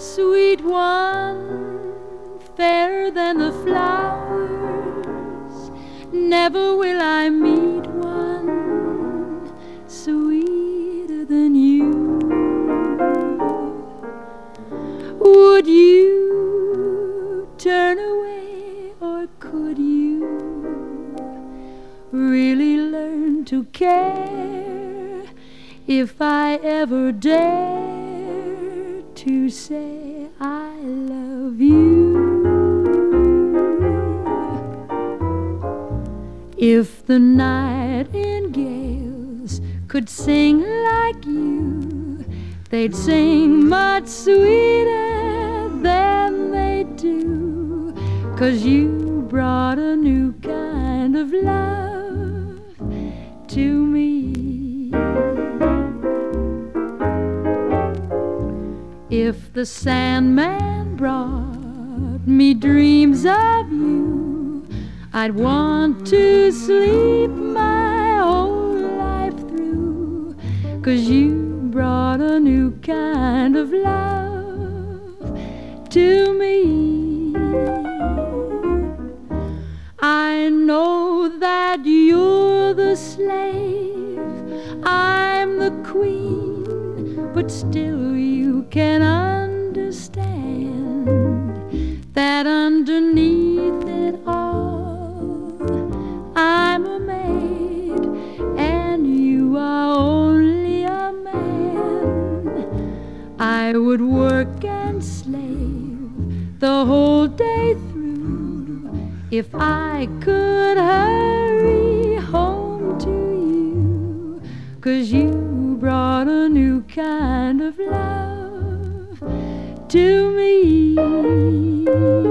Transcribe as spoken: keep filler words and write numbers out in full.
sweet one, fairer than the flowers. Never will I meet one sweeter than you. Would you turn away, or could you really learn to care if I ever dare to say I love you? If the nightingales could sing like you, they'd sing much sweeter than they do, 'cause you brought a new kind of love to me. If the Sandman brought me dreams of you, I'd want to sleep my whole life through, 'cause you brought a new kind of love to me. I know that you're the slave, I'm the queen, but still you can understand that underneath it all I'm a maid and you are only a man. I would work and slave the whole day through if I could hurry home to you, 'cause you brought a new kind of love to me.